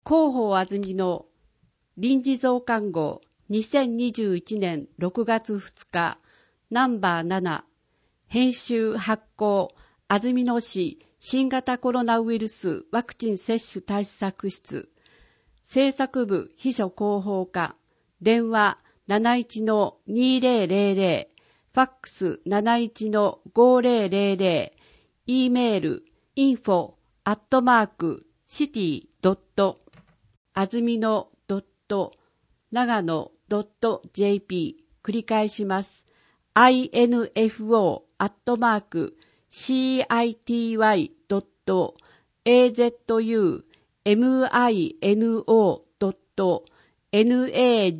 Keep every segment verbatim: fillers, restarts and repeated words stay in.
広報あずみの臨時増刊号にせんにじゅういちねんろくがつふつかナンバーなな編集発行あずみ野市新型コロナウイルスワクチン接種対策室制作部秘書広報課電話 なないちのにぜろぜろぜろ ファックス なないちのごぜろぜろぜろ E メール インフォ アットマーク シティ ドット あずみの ドット 長野 ドット ジェーピー 繰り返します。インフォ アットマーク シティ ドット エーゼットユー ミノ ドット ナ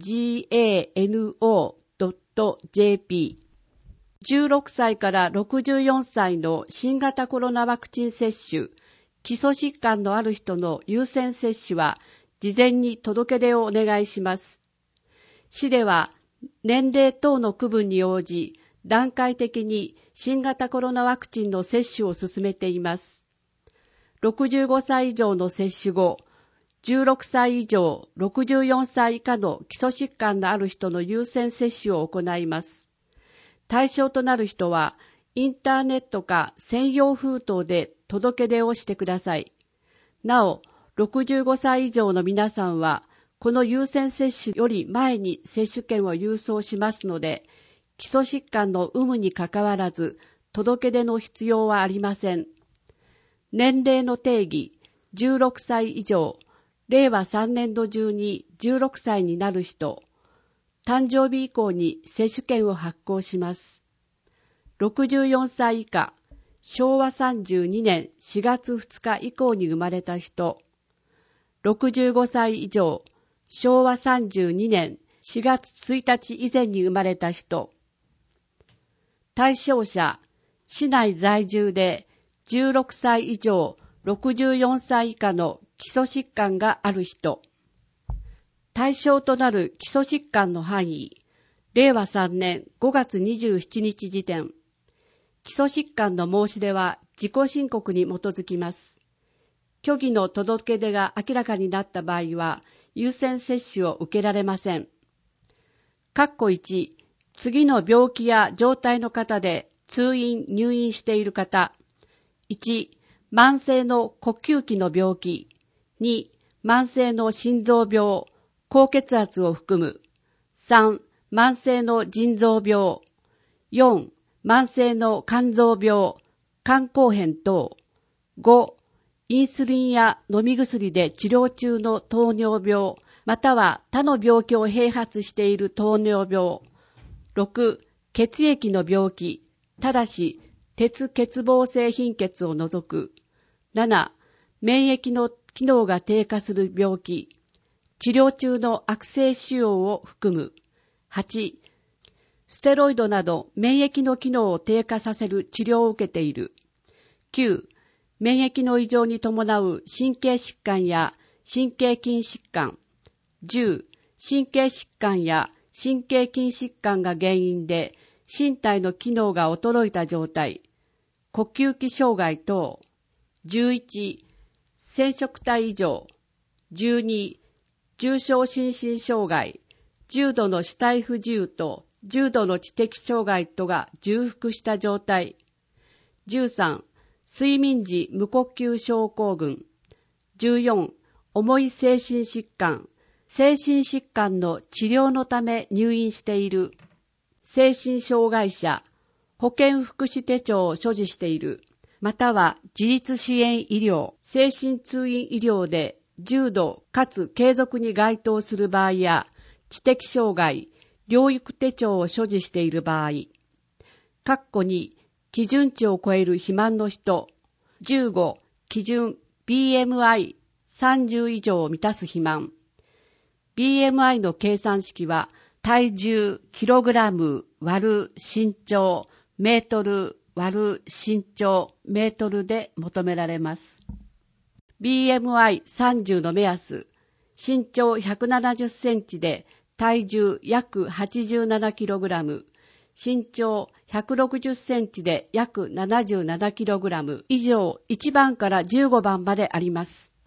ガノ ドット ジェーピーじゅうろくさいからろくじゅうよんさいの新型コロナワクチン接種、基礎疾患のある人の優先接種は事前に届け出をお願いします。市では年齢等の区分に応じ段階的に新型コロナワクチンの接種を進めています。ろくじゅうごさい以上の接種後、じゅうろくさい以上、ろくじゅうよんさい以下の基礎疾患のある人の優先接種を行います。対象となる人は、インターネットか専用封筒で届け出をしてください。なお、ろくじゅうごさい以上の皆さんは、この優先接種より前に接種券を郵送しますので、基礎疾患の有無にかかわらず、届け出の必要はありません。年齢の定義、じゅうろくさい以上、れいわさんねんど中にじゅうろくさいになる人、誕生日以降に接種券を発行します。ろくじゅうよんさい以下、しょうわさんじゅうにねんしがつふつか以降に生まれた人、ろくじゅうごさい以上、しょうわさんじゅうにねんしがつついたち以前に生まれた人、対象者、市内在住でじゅうろくさい以上、ろくじゅうよんさい以下の基礎疾患がある人、対象となる基礎疾患の範囲、れいわさんねんごがつにじゅうしちにち時点、基礎疾患の申し出は自己申告に基づきます。虚偽の届け出が明らかになった場合は、優先接種を受けられません。括弧いち、次の病気や状態の方で通院・入院している方、いち、慢性の呼吸器の病気、に、慢性の心臓病、高血圧を含む、さん、慢性の腎臓病、よん、慢性の肝臓病、肝硬変等、ご、インスリンや飲み薬で治療中の糖尿病、または他の病気を併発している糖尿病、ろく、血液の病気、ただし鉄欠乏性貧血を除く、なな、免疫の機能が低下する病気、治療中の悪性腫瘍を含む、はち、ステロイドなど免疫の機能を低下させる治療を受けている、きゅう、免疫の異常に伴う神経疾患や神経筋疾患、じゅう、神経疾患や神経筋疾患が原因で身体の機能が衰えた状態、呼吸器障害等、じゅういち、染色体異常、じゅうに、重症心身障害、重度の肢体不自由と重度の知的障害とが重複した状態、じゅうさん、睡眠時無呼吸症候群、じゅうよん、重い精神疾患、精神疾患の治療のため入院している、精神障害者、保健福祉手帳を所持している、または自立支援医療、精神通院医療で重度かつ継続に該当する場合や、知的障害、療育手帳を所持している場合、括弧に基準値を超える肥満の人、じゅうご、基準 ビーエムアイさんじゅう 以上を満たす肥満。ビーエムアイ の計算式は体重キログラム割る身長メートル割る身長メートルで求められます。ビーエムアイさんじゅう の目安、身長ひゃくななじゅっセンチで体重約はちじゅうななキログラム、身長ひゃくろくじゅっセンチで約ななじゅうななキログラム以上いちばんからじゅうごばんまであります。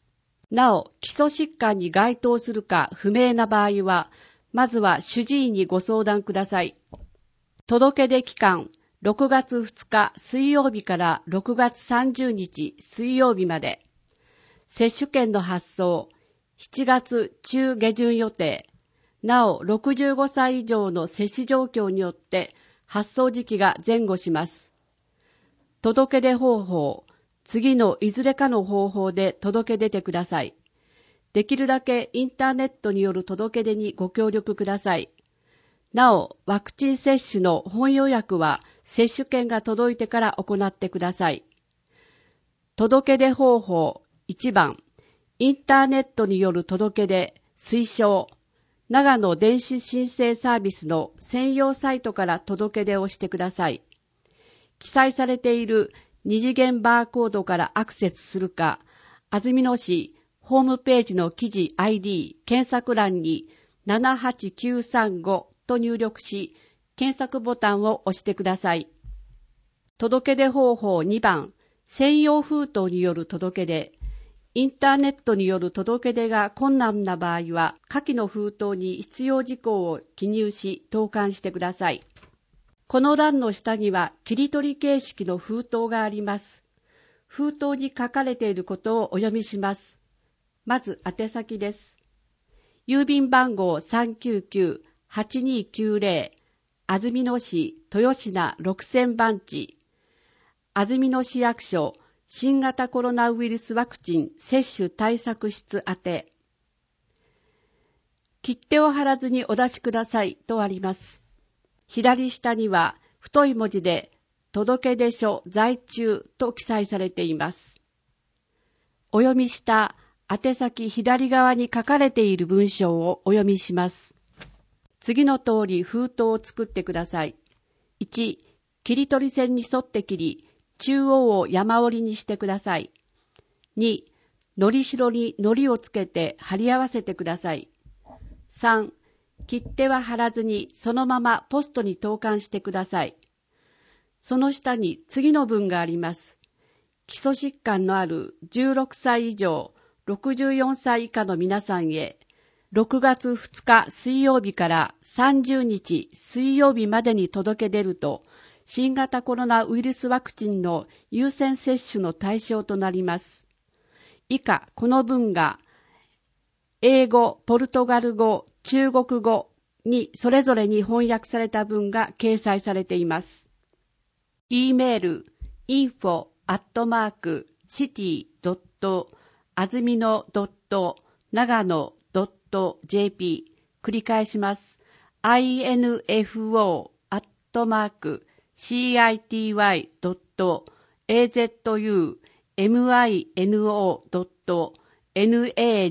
なお、基礎疾患に該当するか不明な場合は、まずは主治医にご相談ください。届け出期間、ろくがつふつか水曜日からろくがつさんじゅうにち水曜日まで。接種券の発送、しちがつ中下旬予定。なお、ろくじゅうごさい以上の接種状況によって発送時期が前後します。届け出方法、次のいずれかの方法で届け出てください。できるだけインターネットによる届け出にご協力ください。なお、ワクチン接種の本予約は接種券が届いてから行ってください。届け出方法いちばん、インターネットによる届け出推奨。長野電子申請サービスの専用サイトから届け出をしてください。記載されている二次元バーコードからアクセスするか、安曇野市ホームページの記事 アイディー 検索欄にななはちきゅうさんごと入力し、検索ボタンを押してください。届け出方法にばん、専用封筒による届け出。インターネットによる届け出が困難な場合は、下記の封筒に必要事項を記入し、投函してください。この欄の下には切り取り形式の封筒があります。封筒に書かれていることをお読みします。まず宛先です。郵便番号 さんきゅうきゅうはちにきゅうぜろ 安曇野市豊品ろくせん番地、安曇野市役所新型コロナウイルスワクチン接種対策室宛て。切手を貼らずにお出しくださいとあります。左下には太い文字で届出書在中と記載されています。お読みした宛先左側に書かれている文章をお読みします。次の通り封筒を作ってください。いち、切り取り線に沿って切り、中央を山折りにしてください。に、のりしろに糊をつけて貼り合わせてください。さん、切手は貼らずにそのままポストに投函してください。その下に次の文があります。基礎疾患のあるじゅうろくさい以上、ろくじゅうよんさい以下の皆さんへ、ろくがつふつか水曜日からさんじゅうにち水曜日までに届け出ると、新型コロナウイルスワクチンの優先接種の対象となります。以下、この文が、英語、ポルトガル語、中国語にそれぞれに翻訳された文が掲載されています。e メール インフォ アットマーク シティ ドット あずみの ドット 長野 ドット ジェーピー 繰り返します。インフォ アットマーク シティ ドット エーゼットユー エムアイエヌオー ドット ナガ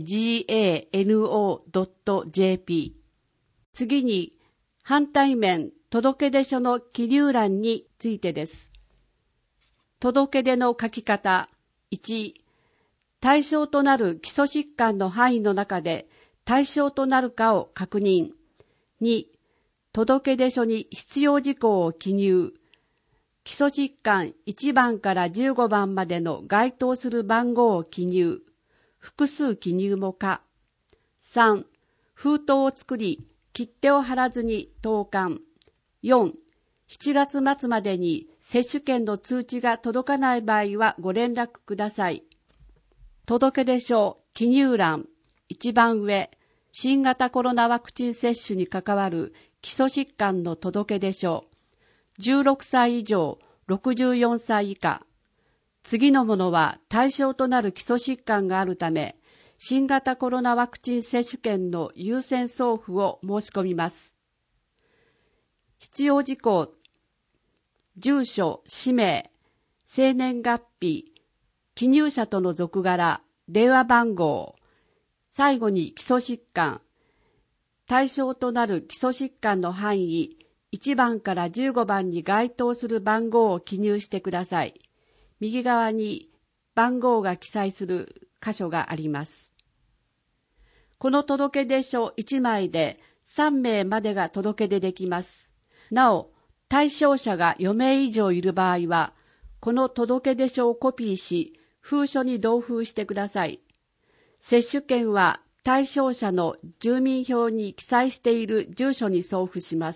ノ ドット ジェーピー。次に、反対面届出書の記入欄についてです。届出の書き方。いち、対象となる基礎疾患の範囲の中で対象となるかを確認。に、届出書に必要事項を記入。基礎疾患いちばんからじゅうごばんまでの該当する番号を記入。複数記入も可。さん、封筒を作り、切手を貼らずに投函。よん、しちがつ末までに接種券の通知が届かない場合はご連絡ください。届出書記入欄一番上、新型コロナワクチン接種に関わる基礎疾患の届出書、じゅうろくさい以上、ろくじゅうよんさい以下。次のものは対象となる基礎疾患があるため、新型コロナワクチン接種券の優先送付を申し込みます。必要事項、住所、氏名、生年月日、記入者との属柄、電話番号、最後に基礎疾患、対象となる基礎疾患の範囲、いちばんからじゅうごばんに該当する番号を記入してください。右側に番号が記載する箇所があります。この届出書いちまいでさんめいまでが届出できます。なお、対象者がよめい以上いる場合は、この届出書をコピーし、封書に同封してください。 接種券は対象者の住民票に記載している住所に送付します。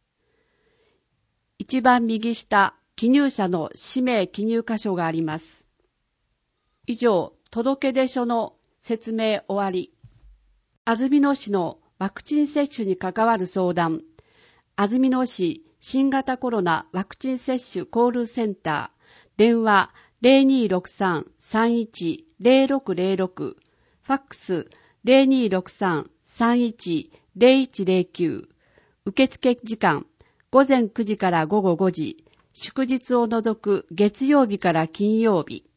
一番右下、記入者の氏名記入箇所があります。以上、届出書の説明終わり。安曇野市のワクチン接種に関わる相談。安曇野市新型コロナワクチン接種コールセンター。電話 ゼロにーろくさん さんいち ゼロろくゼロろく。ファックス ゼロにーろくさん さんいち ゼロいちゼロきゅう。受付時間午前くじから午後ごじ。祝日を除く月曜日から金曜日。